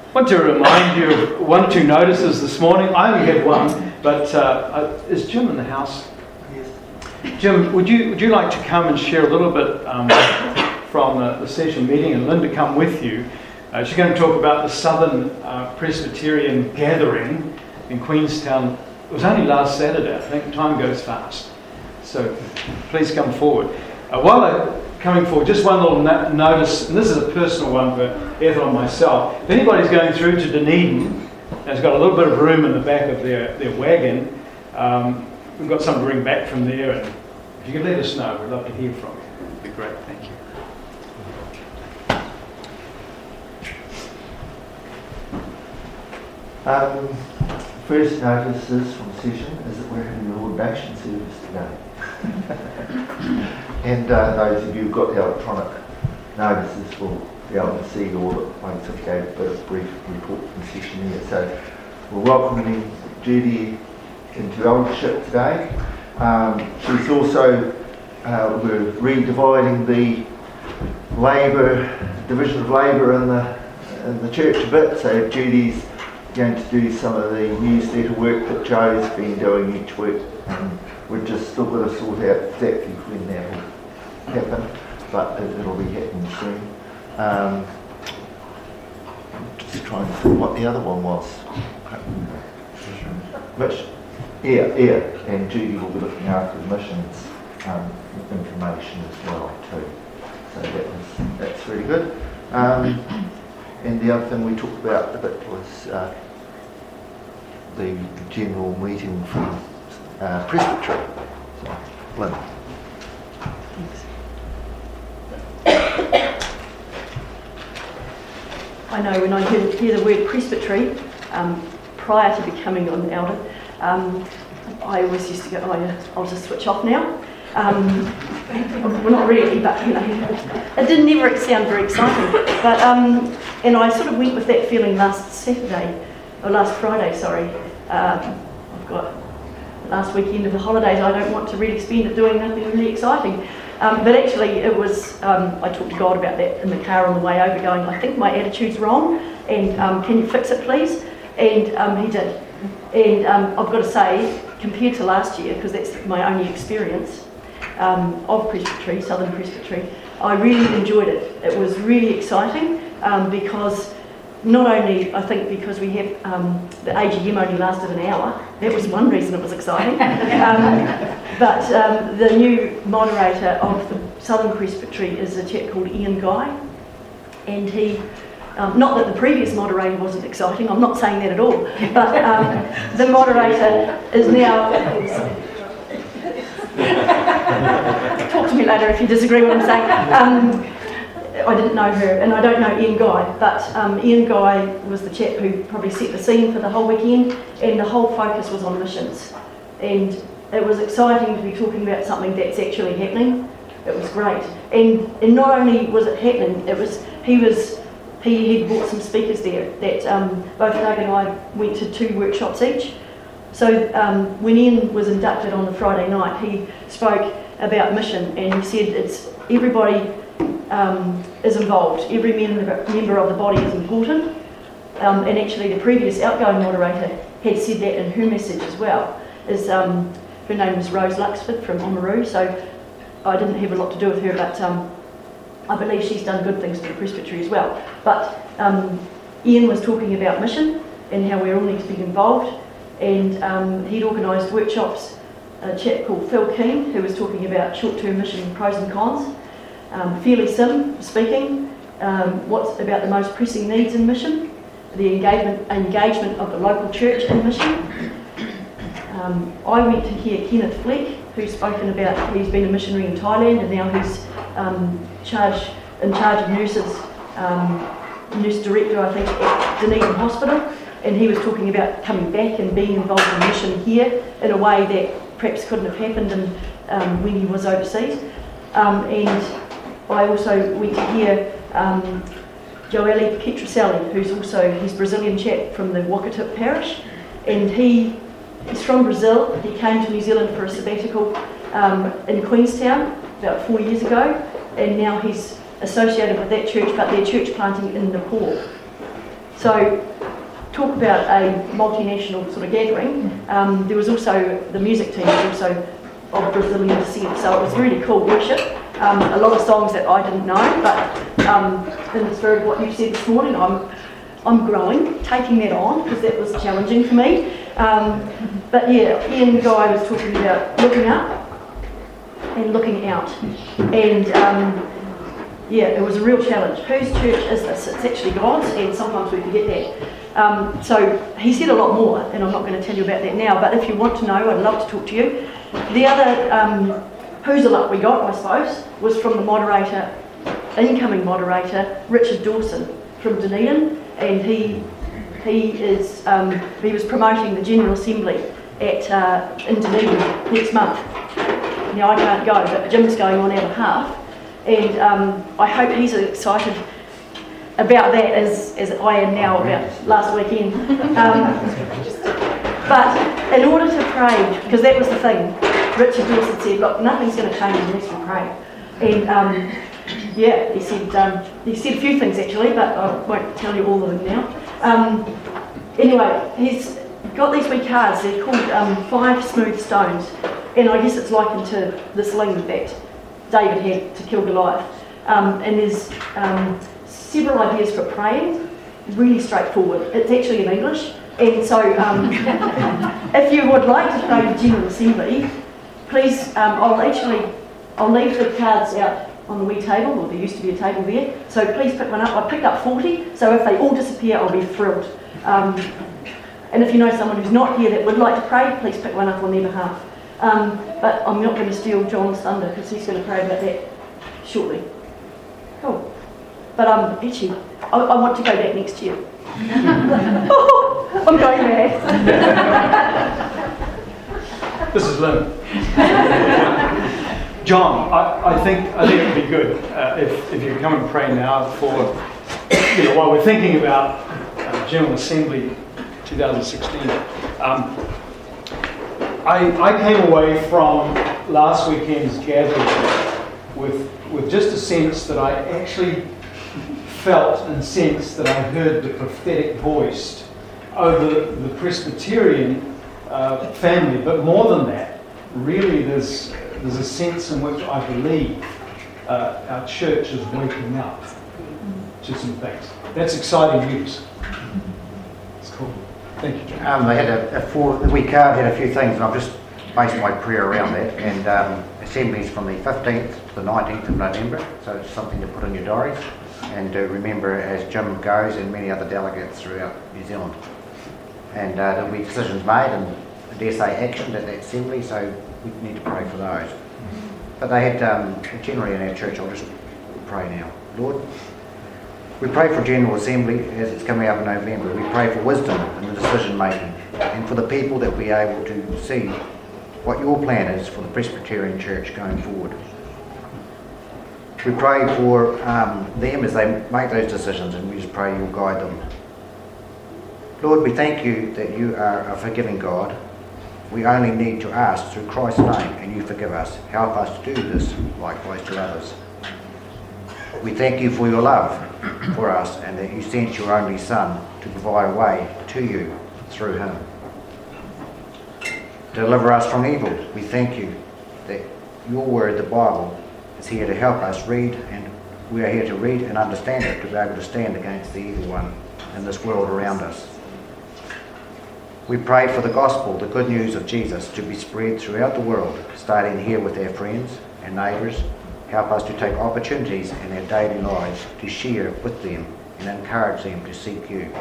I want to remind you of one or two notices this morning. I only had one, but is Jim in the house? Yes. Jim, would you like to come and share a little bit from the session meeting, and Linda come with you? She's going to talk about the Southern Presbyterian gathering in Queenstown. It was only last Saturday. I think time goes fast. So please come forward. While I'm coming forward, just one little notice, and this is a personal one for Ethel and myself. If anybody's going through to Dunedin, and has got a little bit of room in the back of their wagon, we've got something to bring back from there, and if you could let us know, we'd love to hear from you. It'd be great, thank you. First notices from session is that we're having an ordination service today. And those of you who've got the electronic notices will be able to see all the ones that gave a bit of brief report from session there. So we're welcoming Judy into eldership today. She's also, we're redividing the division of labour in the church a bit. So Judy's going to do some of the newsletter work that Joe's been doing each week. We're just still got to sort out exactly when that will happen, but it'll be happening soon. Just trying to think what the other one was. And Judy will be looking after the missions information as well too. So that's really good. And the other thing we talked about a bit was the general meeting from Presbytery. So, Lynn. Thanks. I know when I hear the word Presbytery, prior to becoming an elder, I always used to go, oh yeah, I'll just switch off now. Well, not really, but you know, it didn't never sound very exciting. But and I sort of went with that feeling last Friday. I've got last weekend of the holidays. I don't want to really spend it doing nothing really exciting. But actually, it was. I talked to God about that in the car on the way over, going, I think my attitude's wrong, and can you fix it, please? And he did. And I've got to say, compared to last year, because that's my only experience of Presbytery, Southern Presbytery, I really enjoyed it. It was really exciting because not only, I think because we have, the AGM only lasted an hour, that was one reason it was exciting, but the new moderator of the Southern Presbytery is a chap called Ian Guy, and he, not that the previous moderator wasn't exciting, I'm not saying that at all, but the moderator is now... Talk to me later if you disagree with what I'm saying. I didn't know her, and I don't know Ian Guy, but Ian Guy was the chap who probably set the scene for the whole weekend, and the whole focus was on missions. And it was exciting to be talking about something that's actually happening. It was great. And not only was it happening, he brought some speakers there that both Doug and I went to 2 workshops each. So when Ian was inducted on the Friday night, he spoke about mission, and he said it's everybody is involved. Every member of the body is important. And actually the previous outgoing moderator had said that in her message as well. Her name was Rose Luxford from Oamaru, so I didn't have a lot to do with her, but I believe she's done good things for the Presbytery as well. But Ian was talking about mission and how we all need to be involved. And he'd organised workshops, a chap called Phil Keane, who was talking about short-term mission pros and cons. Fairly Sim speaking, what's about the most pressing needs in mission, the engagement of the local church in mission. I went to hear Kenneth Fleck, who's spoken about, he's been a missionary in Thailand, and now he's in charge of nurses, nurse director, I think, at Dunedin Hospital. And he was talking about coming back and being involved in mission here in a way that perhaps couldn't have happened when he was overseas. And I also went to hear Joelle Petroselli, who's also his Brazilian chap from the Wakatip parish, and he's from Brazil. He came to New Zealand for a sabbatical in Queenstown about 4 years ago, and now he's associated with that church, but they're church planting in Nepal. So talk about a multinational sort of gathering. There was also, the music team was also of Brazilian descent, so it was really cool worship. A lot of songs that I didn't know, but in the spirit of what you said this morning, I'm growing, taking that on, because that was challenging for me. But yeah, Ian Guy was talking about looking up and looking out. And yeah, it was a real challenge. Whose church is this? It's actually God's, and sometimes we forget that. So he said a lot more, and I'm not going to tell you about that now, but if you want to know, I'd love to talk to you. The other hoozle up we got, I suppose, was from the moderator, incoming moderator, Richard Dawson from Dunedin, and he was promoting the General Assembly in Dunedin next month. Now I can't go, but Jim's going on our behalf, and I hope he's as excited about that as I am now about last weekend. But in order to pray, because that was the thing, Richard Dawson said, look, nothing's going to change unless we pray. And yeah, he said a few things actually, but I won't tell you all of them now. Anyway, he's got these wee cards, they're called 5 smooth stones, and I guess it's likened to the sling that David had to kill Goliath. And there's several ideas for praying, really straightforward. It's actually in English, and so if you would like to pray the General Assembly, please, I'll leave the cards out on the wee table, or there used to be a table there, so please pick one up. I picked up 40, so if they all disappear, I'll be thrilled. And if you know someone who's not here that would like to pray, please pick one up on their behalf. But I'm not going to steal John's thunder, because he's going to pray about that shortly. Cool. But actually, I want to go back next year. I'm going mad. This is Lynn. John, I think it would be good if you come and pray now for, while we're thinking about General Assembly 2016. I came away from last weekend's gathering with just a sense that I actually felt and sensed that I heard the prophetic voice over the Presbyterian family, but more than that, really there's a sense in which I believe our church is waking up to some things. That's exciting news. It's cool. Thank you, John. They had the wee card had a few things, and I've just based my prayer around that. And assemblies from the 15th to the 19th of November, so it's something to put in your diaries and to remember as Jim goes and many other delegates throughout New Zealand. And there'll be decisions made and, I dare say, actioned at that assembly, so we need to pray for those. But they had, generally in our church, I'll just pray now. Lord, we pray for General Assembly as it's coming up in November. We pray for wisdom in the decision making and for the people that we are able to see what your plan is for the Presbyterian Church going forward. We pray for them as they make those decisions, and we just pray you'll guide them. Lord, we thank you that you are a forgiving God. We only need to ask through Christ's name, and you forgive us. Help us to do this likewise to others. We thank you for your love for us, and that you sent your only Son to provide a way to you through him. Deliver us from evil. We thank you that your word, the Bible, is here to help us read, and we are here to read and understand it to be able to stand against the evil one in this world around us. We pray for the gospel, the good news of Jesus, to be spread throughout the world, starting here with our friends and neighbours. Help us to take opportunities in our daily lives to share with them and encourage them to seek you.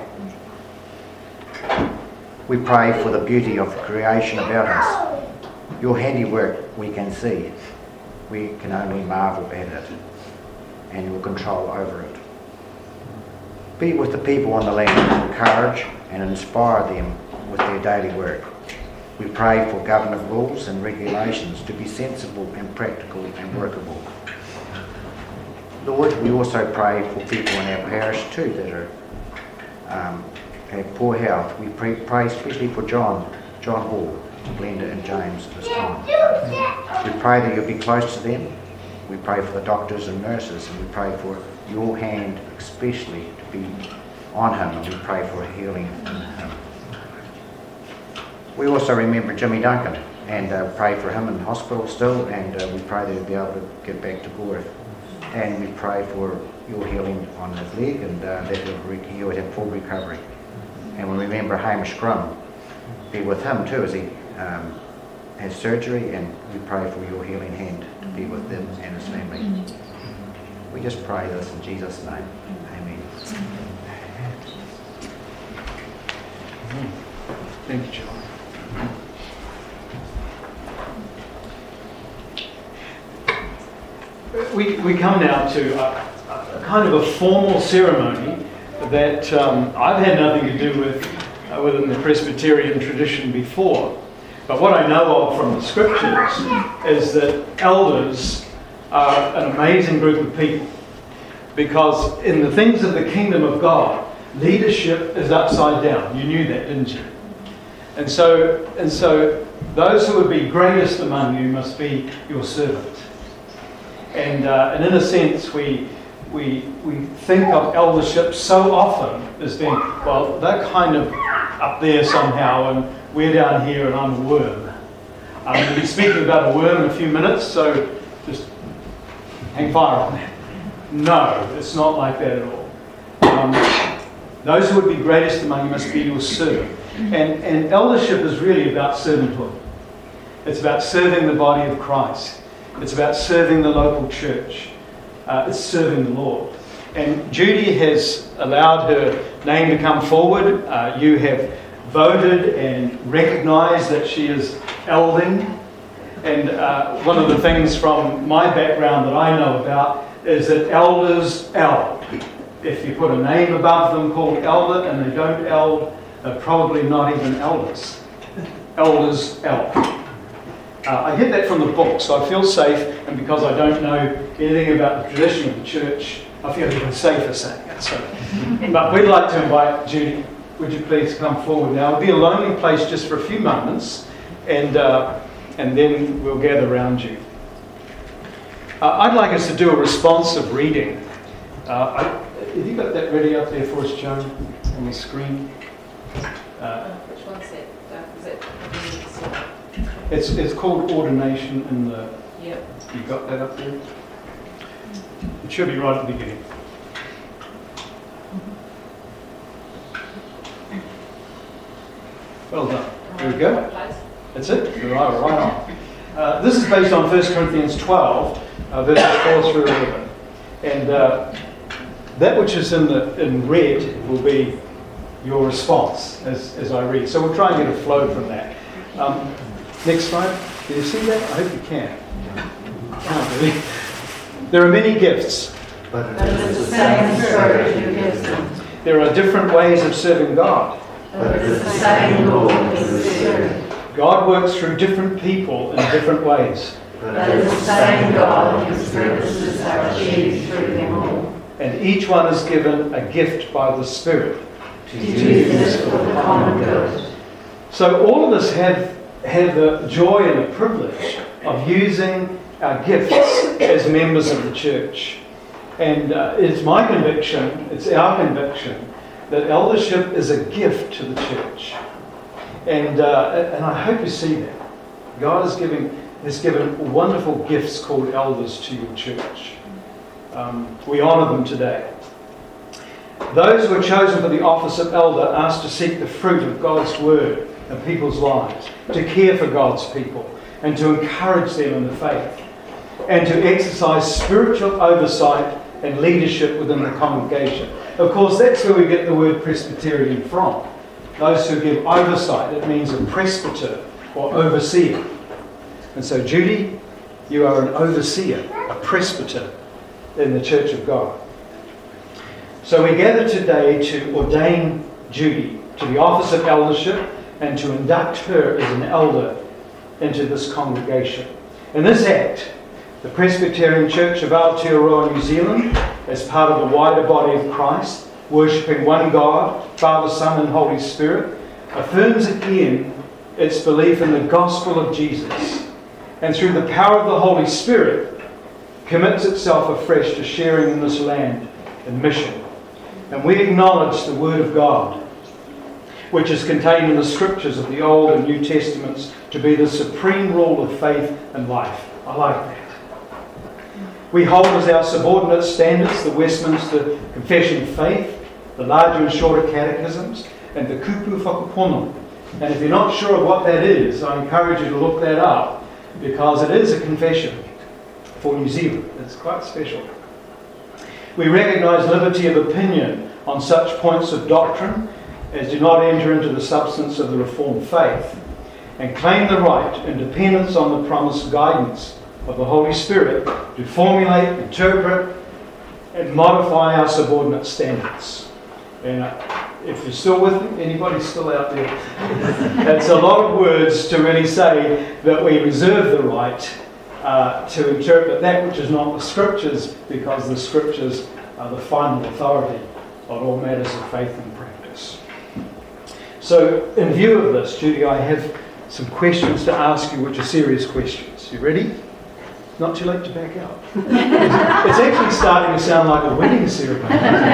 We pray for the beauty of creation about us. Your handiwork we can see. We can only marvel at it and your control over it. Be with the people on the land, encourage and inspire them with their daily work. We pray for government rules and regulations to be sensible and practical and workable. Lord, we also pray for people in our parish too that have poor health. We pray especially for John Hall, Glenda and James at this time. We pray that you'll be close to them. We pray for the doctors and nurses, and we pray for your hand especially to be on him, and we pray for healing in him. We also remember Jimmy Duncan and pray for him in hospital still, and we pray that he'll be able to get back to Gora. And we pray for your healing on his leg, and that he would have full recovery. And we remember Hamish Grum. Be with him too as he has surgery, and we pray for your healing hand to be with them and his family. We just pray this in Jesus' name. Amen. Thank you, John. We come now to a kind of a formal ceremony that I've had nothing to do with within the Presbyterian tradition before. But what I know of from the scriptures is that elders are an amazing group of people, because in the things of the kingdom of God, leadership is upside down. You knew that, didn't you? And so those who would be greatest among you must be your servant. And in a sense, we think of eldership so often as being, well, they're kind of up there somehow, and we're down here, and I'm a worm. We'll be speaking about a worm in a few minutes, so just hang fire on that. No, it's not like that at all. Those who would be greatest among you must be your servant. And eldership is really about servanthood. It's about serving the body of Christ. It's about serving the local church. It's serving the Lord. And Judy has allowed her name to come forward. You have voted and recognised that she is elding. And one of the things from my background that I know about is that elders eld. If you put a name above them called elder and they don't eld, they're probably not even elders. Elders eld. I get that from the book, so I feel safe, and because I don't know anything about the tradition of the church, I feel even safer saying it. So. But we'd like to invite Judy. Would you please come forward now? It'll be a lonely place just for a few moments, and then we'll gather around you. I'd like us to do a responsive reading. Have you got that ready up there for us, Joan, on the screen? Which one's it? It's called ordination in the... Yep. You got that up there? It should be right at the beginning. Well done. There we go. That's it. You're right on. This is based on 1 Corinthians 12, verses 4 through 11. And that which is in red will be your response as I read. So we'll try and get a flow from that. Next slide. Can you see that? I hope you can. Can't really. There are many gifts. But But it is the same Spirit who gives them. There are different ways of serving God. But it is the same Lord who is the Spirit. God works through different people in different ways. But it is the same God whose purposes are achieved through them all. And each one is given a gift by the Spirit To use this for the common good. So all of us have the joy and the privilege of using our gifts as members of the church. And it's my conviction, it's our conviction, that eldership is a gift to the church. And I hope you see that. God has given wonderful gifts called elders to your church. We honour them today. Those who are chosen for the office of elder are asked to seek the fruit of God's word in people's lives, to care for God's people, and to encourage them in the faith, and to exercise spiritual oversight and leadership within the congregation. Of course, that's where we get the word Presbyterian from. Those who give oversight, it means a presbyter or overseer. And so, Judy, you are an overseer, a presbyter in the Church of God. So we gather today to ordain Judy to the office of eldership and to induct her as an elder into this congregation. In this act, the Presbyterian Church of Aotearoa, New Zealand, as part of the wider body of Christ, worshipping one God, Father, Son and Holy Spirit, affirms again its belief in the gospel of Jesus, and through the power of the Holy Spirit commits itself afresh to sharing in this land and mission. And we acknowledge the Word of God, which is contained in the Scriptures of the Old and New Testaments, to be the supreme rule of faith and life. I like that. We hold as our subordinate standards the Westminster Confession of Faith, the larger and shorter catechisms, and the Kupu Whakapono. And if you're not sure of what that is, I encourage you to look that up, because it is a confession for New Zealand. It's quite special. We recognise liberty of opinion on such points of doctrine as do not enter into the substance of the Reformed faith, and claim the right and dependence on the promised guidance of the Holy Spirit to formulate, interpret, and modify our subordinate standards. And if you're still with me, anybody still out there? That's a lot of words to really say that we reserve the right to interpret that which is not the Scriptures, because the Scriptures are the final authority on all matters of faith and practice. So, in view of this, Judy, I have some questions to ask you, which are serious questions. You ready? Not too late to back out. It's actually starting to sound like a wedding ceremony.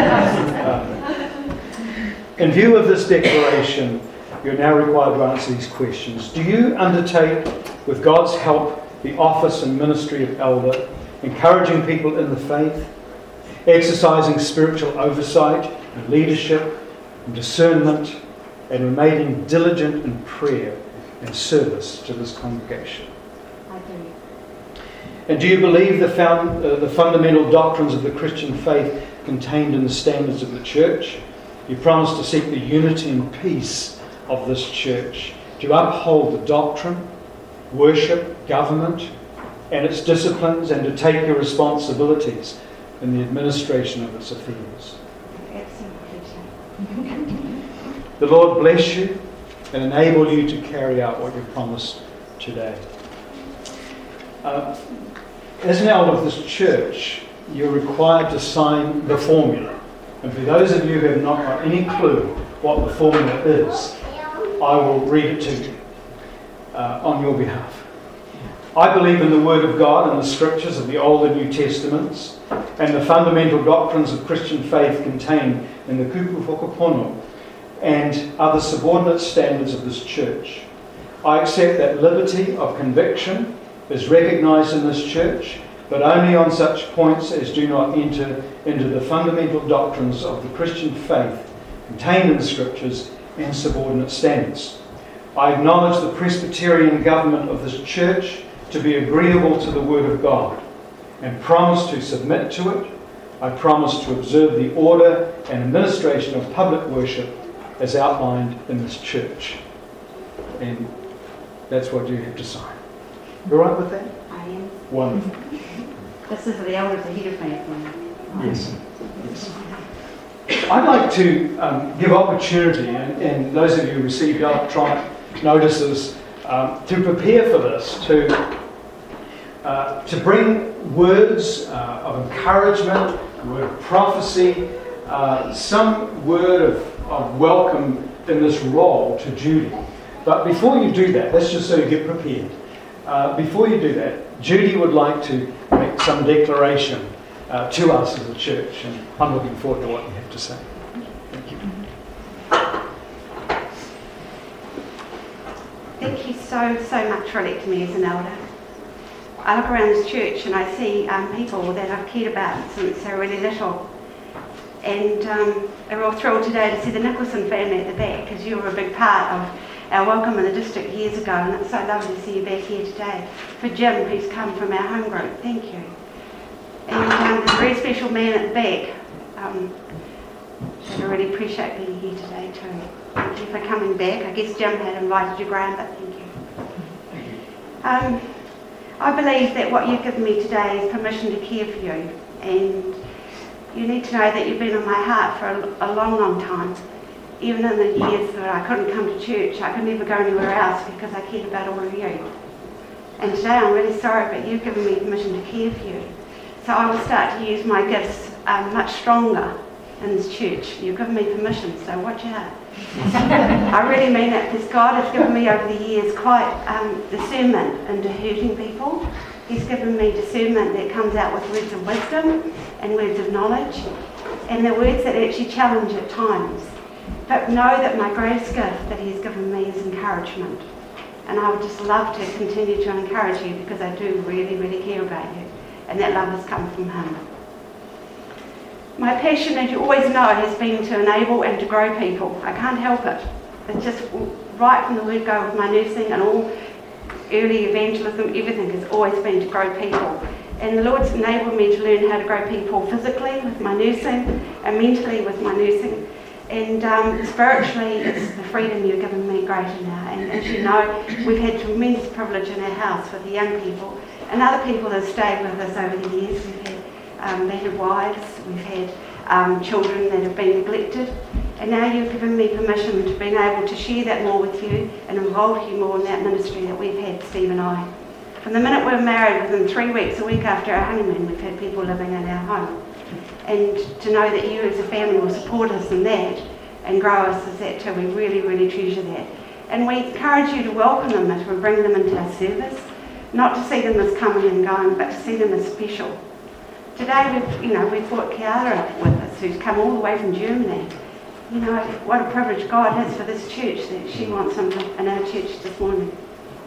In view of this declaration, you're now required to answer these questions. Do you undertake, with God's help, the office and ministry of elder, encouraging people in the faith, exercising spiritual oversight and leadership and discernment, and remaining diligent in prayer and service to this congregation? I do. And do you believe the fundamental doctrines of the Christian faith contained in the standards of the church? You promise to seek the unity and peace of this church, to uphold the doctrine, worship, government, and its disciplines, and to take your responsibilities in the administration of its affairs. The Lord bless you and enable you to carry out what you promised today. As an elder of this church, you're required to sign the formula. And for those of you who have not got any clue what the formula is, I will read it to you on your behalf. I believe in the Word of God and the Scriptures of the Old and New Testaments, and the fundamental doctrines of Christian faith contained in the Kupu Whakapono and other subordinate standards of this church. I accept that liberty of conviction is recognised in this church, but only on such points as do not enter into the fundamental doctrines of the Christian faith contained in the Scriptures and subordinate standards. I acknowledge the Presbyterian government of this church to be agreeable to the Word of God, and promise to submit to it. I promise to observe the order and administration of public worship as outlined in this church. And that's what you have to sign. You all right with that? I am. Wonderful. This is for the elders ahead of me. Yes. I'd like to give opportunity, and those of you who received electronic notices, to prepare for this, to bring words of encouragement, word of prophecy, some word of welcome in this role to Judy. But before you do that, let's just so you get prepared. Before you do that, Judy would like to make some declaration to us as a church, and I'm looking forward to what you have to say. Thank you. Thank you so much for electing me as an elder. I look around this church and I see people that I've cared about since they were really little. And we're all thrilled today to see the Nicholson family at the back, because you were a big part of our welcome in the district years ago, and it's so lovely to see you back here today. For Jim, who's come from our home group, thank you. And there's a very special man at the back. I really appreciate being here today too. Thank you for coming back. I guess Jim had invited you, Graham, but thank you. I believe that what you've given me today is permission to care for you, and you need to know that you've been on my heart for a long time. Even in the years that I couldn't come to church, I could never go anywhere else because I cared about all of you. And today I'm really sorry, but you've given me permission to care for you. So I will start to use my gifts much stronger in this church. You've given me permission, so watch out. I really mean it, because God has given me over the years quite discernment into hurting people. He's given me discernment that comes out with words of wisdom and words of knowledge. and they're words that actually challenge at times. But know that my greatest gift that He's given me is encouragement. And I would just love to continue to encourage you because I do really, really care about you. And that love has come from Him. My passion, as you always know, has been to enable and to grow people. I can't help it. It's just right from the word go with my nursing and all early evangelism, everything has always been to grow people. And the Lord's enabled me to learn how to grow people physically with my nursing and mentally with my nursing. And spiritually, it's the freedom you've given me greater now. And as you know, we've had tremendous privilege in our house with the young people and other people that have stayed with us over the years. We've had they have wives, we've had children that have been neglected. And now you've given me permission to be able to share that more with you and involve you more in that ministry that we've had, Steve and I. From the minute we were married, within 3 weeks, a week after our honeymoon, we've had people living in our home. And to know that you as a family will support us in that and grow us as that too, we really, really treasure that. And we encourage you to welcome them as we bring them into our service, not to see them as coming and going, but to see them as special. Today we've brought Kiara with us, who's come all the way from Germany. You know, what a privilege God has for this church that she wants them in our church this morning.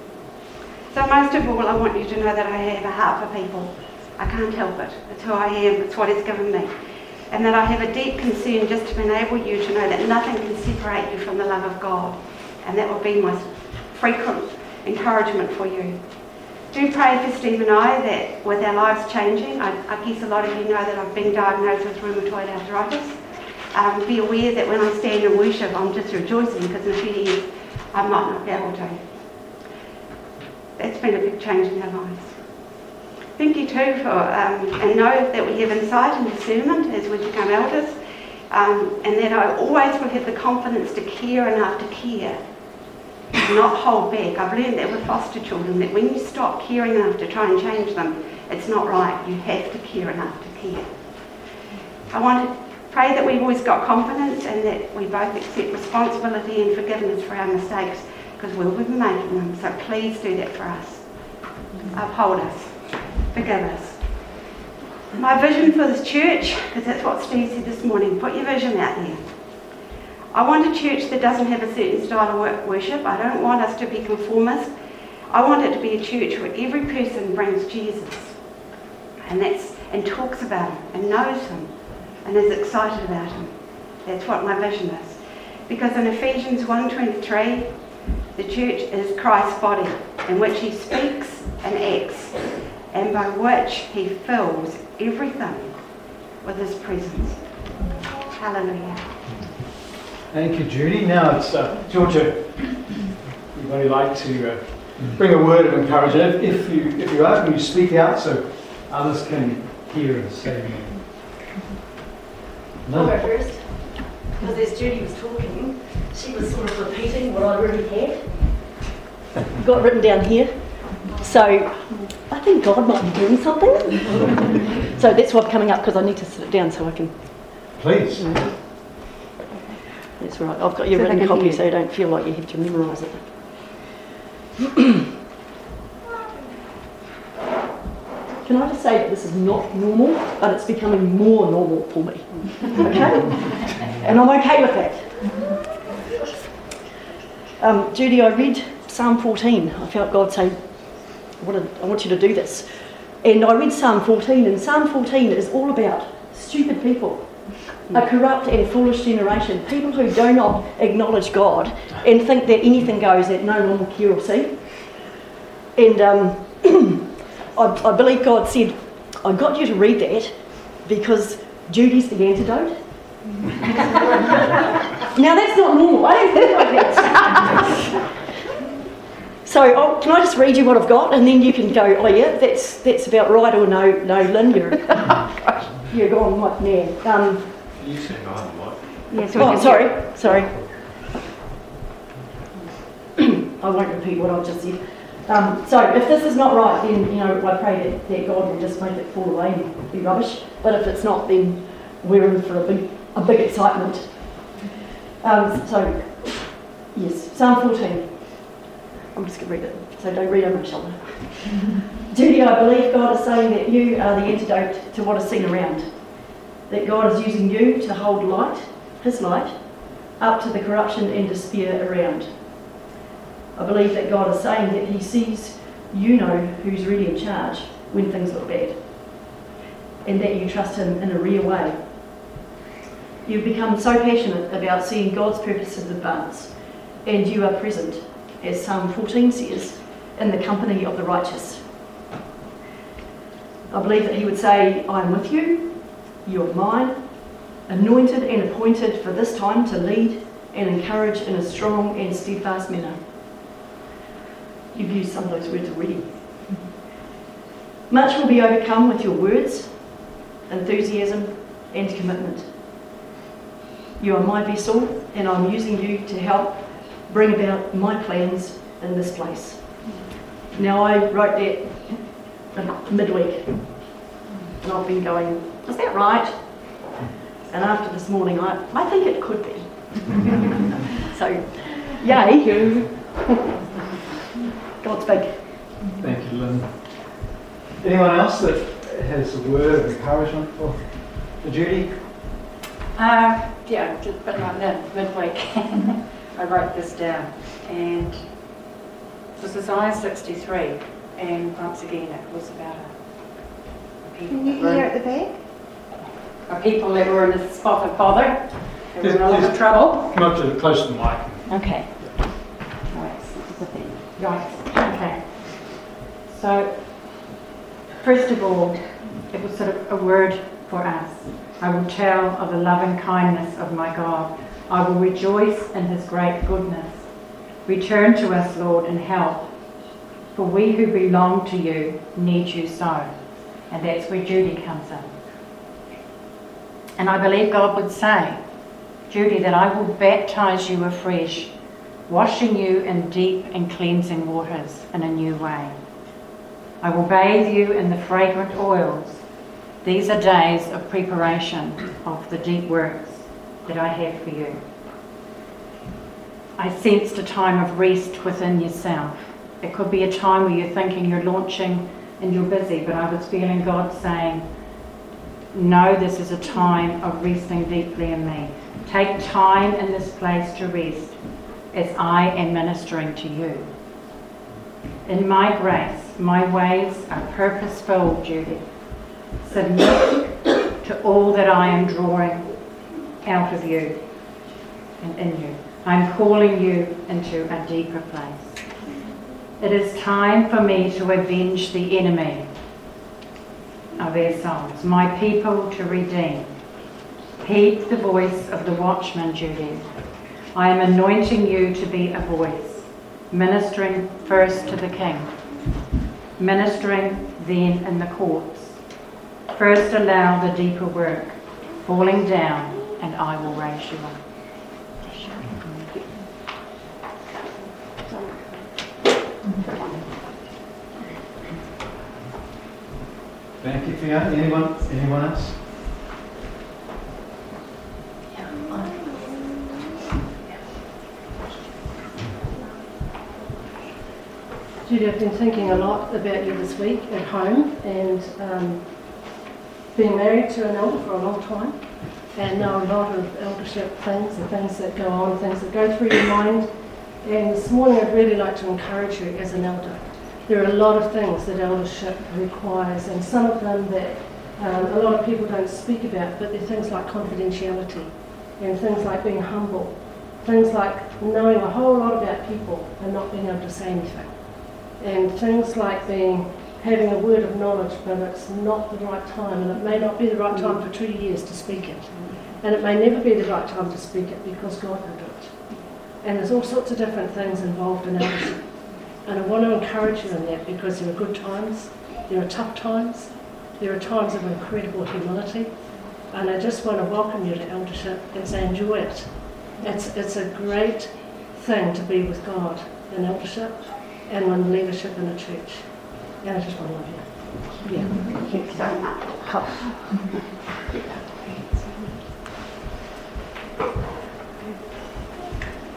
So most of all, I want you to know that I have a heart for people. I can't help it. It's who I am. It's what He's given me. And that I have a deep concern just to enable you to know that nothing can separate you from the love of God. And that will be my frequent encouragement for you. Do pray for Steve and I that with our lives changing, I guess a lot of you know that I've been diagnosed with rheumatoid arthritis. Be aware that when I stand and worship, I'm just rejoicing because in a few years I might not be able to. It's been a big change in our lives. Thank you too for, and know that we have insight and discernment as we become elders, and that I always will have the confidence to care enough to care, not hold back. I've learned that with foster children, that when you stop caring enough to try and change them, it's not right. You have to care enough to care. I want to pray that we've always got confidence and that we both accept responsibility and forgiveness for our mistakes, because we'll be making them. So please do that for us. Uphold us. Forgive us. My vision for this church, because that's what Steve said this morning, put your vision out there. I want a church that doesn't have a certain style of worship. I don't want us to be conformist. I want it to be a church where every person brings Jesus and talks about Him and knows Him and is excited about Him. That's what my vision is. Because in Ephesians 1:23, the church is Christ's body, in which He speaks and acts, and by which He fills everything with His presence. Hallelujah. Thank you, Judy. Now it's Georgia. Anybody like to bring a word of encouragement? If you open, you speak out so others can hear and say. I'll go first, because as Judy was talking, she was sort of repeating what I already had. Got written down here. So I think God might be doing something. So that's why I'm coming up, because I need to sit it down so I can. Please. That's right. I've got your written copy, so you don't feel like you have to memorise it. Can I just say that this is not normal, but it's becoming more normal for me. Okay? And I'm okay with that. Judy, I read Psalm 14. I felt God say, I want you to do this. And I read Psalm 14, and Psalm 14 is all about stupid people. A corrupt and foolish generation, people who do not acknowledge God and think that anything goes that no one will care or see. And I believe God said, I got you to read that because Judy's the antidote. Now that's not normal, I don't think like that. So can I just read you what I've got, and then you can go, oh yeah, that's about right, or no, Lynn, you're gone right now. You said behind the mic. Yes. Oh, sorry. I won't repeat what I've just said. So if this is not right, then I pray that God will just make it fall away and be rubbish. But if it's not, then we're in for a big excitement. So yes, Psalm 14. I'm just going to read it, so don't read over my shoulder. Judy, I believe God is saying that you are the antidote to what is seen around. that God is using you to hold light, His light, up to the corruption and despair around. I believe that God is saying that He sees you know who's really in charge when things look bad, and that you trust Him in a real way. You've become so passionate about seeing God's purposes advance, and you are present, as Psalm 14 says, in the company of the righteous. I believe that He would say, I am with you, you're mine, anointed and appointed for this time to lead and encourage in a strong and steadfast manner. You've used some of those words already. Much will be overcome with your words, enthusiasm and commitment. You are my vessel, and I'm using you to help bring about my plans in this place. Now, I wrote that midweek, and I've been going, is that right? And after this morning, I think it could be. So, yay. God's big. Thank you, Lynn. Anyone else that has a word of encouragement for Judy? Yeah, just putting on the midweek. I wrote this down, and this is Isaiah 63, and once again it was about a people Can you hear at the back? a people that were in a spot of bother, they were in a lot of trouble. Come up to close to the mic. Okay. Right. Okay. So, first of all, it was sort of a word for us. I will tell of the loving kindness of my God. I will rejoice in His great goodness. Return to us, Lord, and help. For we who belong to you need you so. And that's where Judy comes in. And I believe God would say, Judy, that I will baptize you afresh, washing you in deep and cleansing waters in a new way. I will bathe you in the fragrant oils. These are days of preparation of the deep works that I have for you. I sensed a time of rest within yourself. It could be a time where you're thinking you're launching and you're busy, but I was feeling God saying, no, this is a time of resting deeply in me. Take time in this place to rest as I am ministering to you. In my grace, my ways are purpose-filled, Judy. Submit to all that I am drawing out of you and in you. I'm calling you into a deeper place. It is time for me to avenge the enemy of our souls, my people to redeem. Heed the voice of the watchman, Judy. I am anointing you to be a voice, ministering first to the king, ministering then in the courts. First allow the deeper work, falling down, and I will raise you up. Thank you, Fiona. Anyone else? Judy, I've been thinking a lot about you this week at home, and being married to an elder for a long time, and know a lot of eldership things and things that go on, things that go through your mind. And this morning I'd really like to encourage you as an elder. There are a lot of things that eldership requires, and some of them that a lot of people don't speak about, but they're things like confidentiality, and things like being humble, things like knowing a whole lot about people and not being able to say anything, and things like having a word of knowledge, but it's not the right time, and it may not be the right time for 2 years to speak it, and it may never be the right time to speak it because God will do it. And there's all sorts of different things involved in eldership. And I want to encourage you in that, because there are good times, there are tough times, there are times of incredible humility, and I just want to welcome you to eldership and say enjoy it. It's a great thing to be with God in eldership and in leadership in a church. And I just want to love you. Yeah. Thank you so much.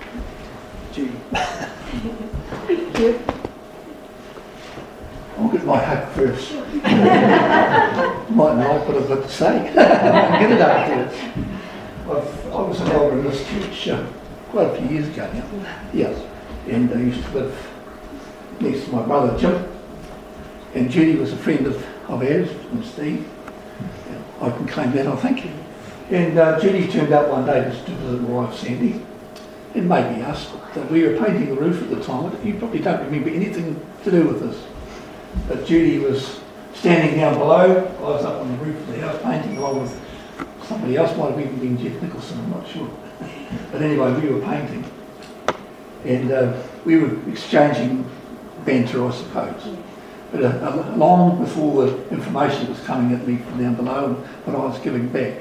Judy. I'll get my hug first. Might like what I've got to say. Get it up there. I was an elder in this church quite a few years ago now. Yes. And I used to live next to my brother Jim. And Judy was a friend of ours, and Steve. I can claim that, I think. And Judy turned up one day just to visit my wife Sandy. And maybe us. But we were painting the roof at the time. You probably don't remember anything to do with this. But Judy was standing down below. I was up on the roof of the house painting along with somebody else. Might have even been Jeff Nicholson, I'm not sure. But anyway, we were painting. And we were exchanging banter, I suppose. But long before the information was coming at me from down below and what I was giving back,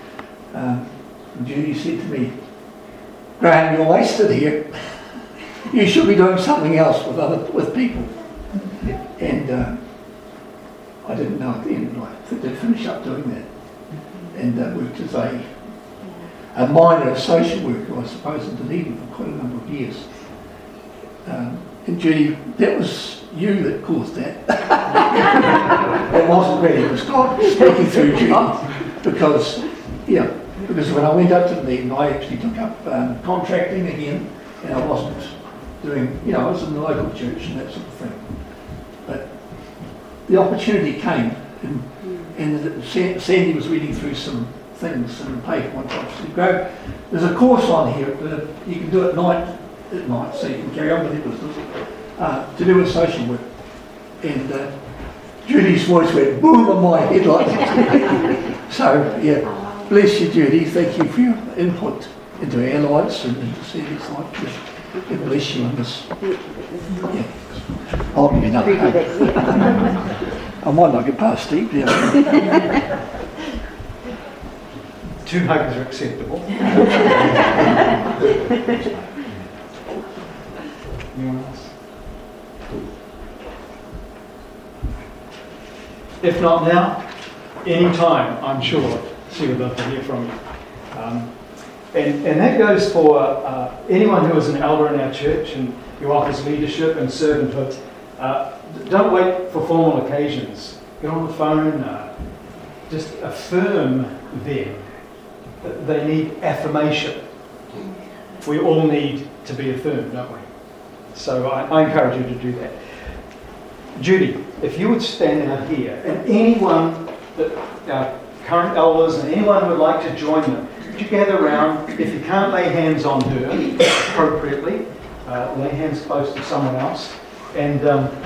Judy said to me, "Graham, you're wasted here. You should be doing something else with people." And I didn't know at the end, but I did finish up doing that and worked as a minor social worker, I suppose, in Dunedin for quite a number of years. And Judy, that was you that caused that. It wasn't really, it was God speaking through Judy. Because when I went up to Dunedin, I actually took up contracting again, and I wasn't doing, I was in the local church and that sort of thing. But the opportunity came, and Sandy was reading through some things in the paper one time. She said, "There's a course on here, you can do it at night, so you can carry on with your business, to do with social work." And Judy's voice went boom on my head like that. So, bless you, Judy. Thank you for your input into our lives and into Sandy's life. God bless you on this. I'll give you another hug. I might not get past Steve. Two hugs are acceptable. Anyone else? If not now, any time, I'm sure she would love to hear from you. And that goes for anyone who is an elder in our church and who offers leadership and servanthood. Don't wait for formal occasions. Get on the phone, just affirm them. They need affirmation. We all need to be affirmed, don't we? So I encourage you to do that. Judy, if you would stand out here, and anyone, our current elders and anyone who would like to join them, would you gather around? If you can't lay hands on her appropriately, lay hands close to someone else, and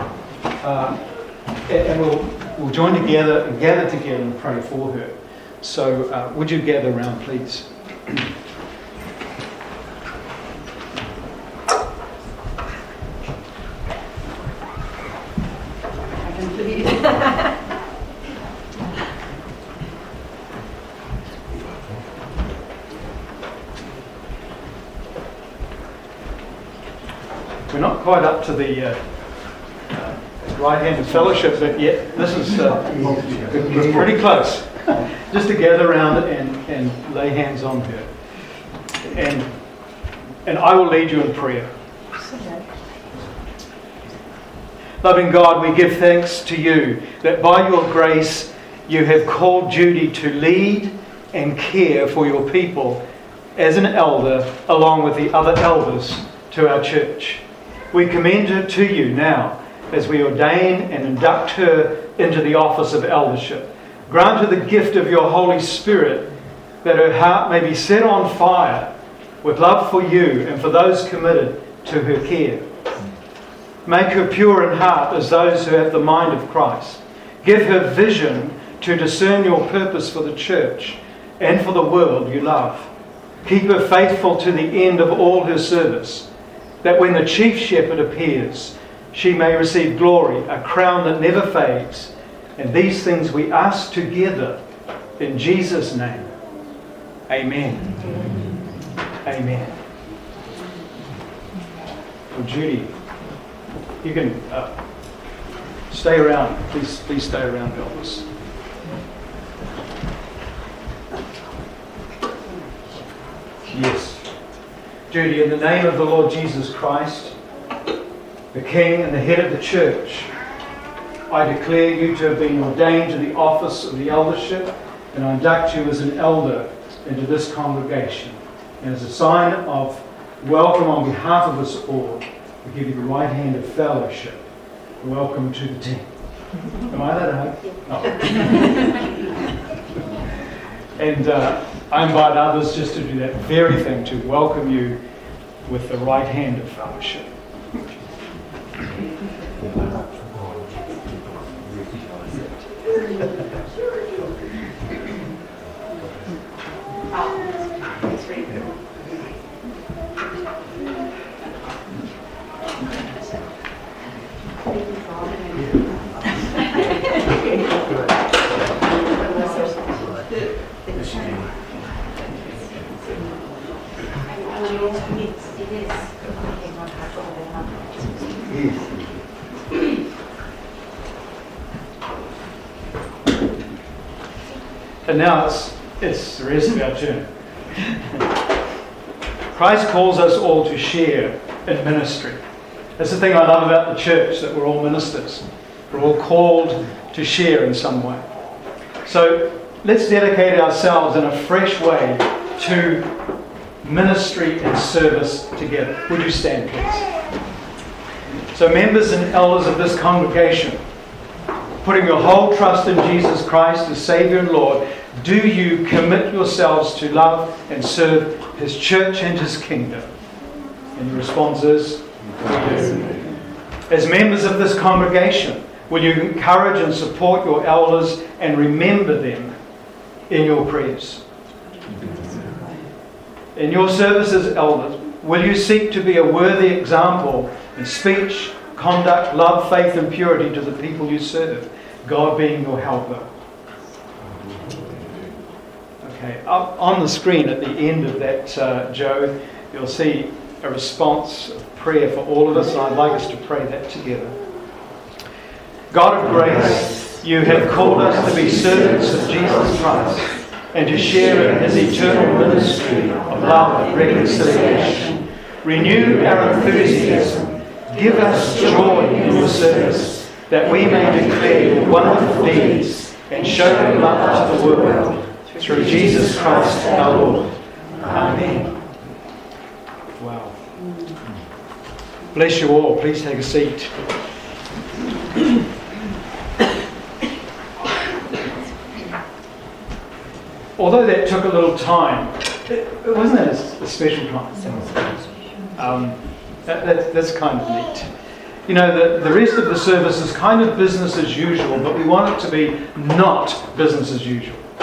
we'll join together and gather together and pray for her. So would you gather around, please? We're not quite up to the right-handed fellowship bit yet. This is it's pretty close. Just to gather around and lay hands on her. And I will lead you in prayer. Loving God, we give thanks to you that by your grace you have called Judy to lead and care for your people as an elder along with the other elders to our church. We commend her to you now as we ordain and induct her into the office of eldership. Grant her the gift of your Holy Spirit, that her heart may be set on fire with love for you and for those committed to her care. Make her pure in heart as those who have the mind of Christ. Give her vision to discern your purpose for the church and for the world you love. Keep her faithful to the end of all her service, that when the chief shepherd appears, she may receive glory, a crown that never fades. And these things we ask together in Jesus' name. Amen. Amen. Well, Judy, you can stay around. Please stay around, Elvis. Yes. Judy, in the name of the Lord Jesus Christ, the King and the head of the church, I declare you to have been ordained to the office of the eldership, and I induct you as an elder into this congregation. And as a sign of welcome on behalf of us all, we give you the right hand of fellowship. Welcome to the team. Am I allowed to hug? Oh. And I invite others just to do that very thing, to welcome you with the right hand of fellowship. And now it's the rest of our journey. Christ calls us all to share in ministry. That's the thing I love about the church, that we're all ministers. We're all called to share in some way. So let's dedicate ourselves in a fresh way to ministry and service together. Would you stand, please? So members and elders of this congregation, putting your whole trust in Jesus Christ as Saviour and Lord, do you commit yourselves to love and serve His church and His kingdom? And the response is, we do. As members of this congregation, will you encourage and support your elders and remember them in your prayers? In your service as elders, will you seek to be a worthy example in speech, conduct, love, faith and purity to the people you serve, God being your helper? Okay, up on the screen at the end of that, Joe, you'll see a response of prayer for all of us, and I'd like us to pray that together. God of grace, you have called us to be servants of Jesus Christ and to share in His eternal ministry of love and reconciliation. Renew our enthusiasm. Give us joy in your service, that we may declare your wonderful deeds and show your love to the world. Through Jesus Christ our Lord. Amen. Wow. Bless you all. Please take a seat. Although that took a little time, it wasn't a special time. That's kind of neat. You know, the rest of the service is kind of business as usual, but we want it to be not business as usual.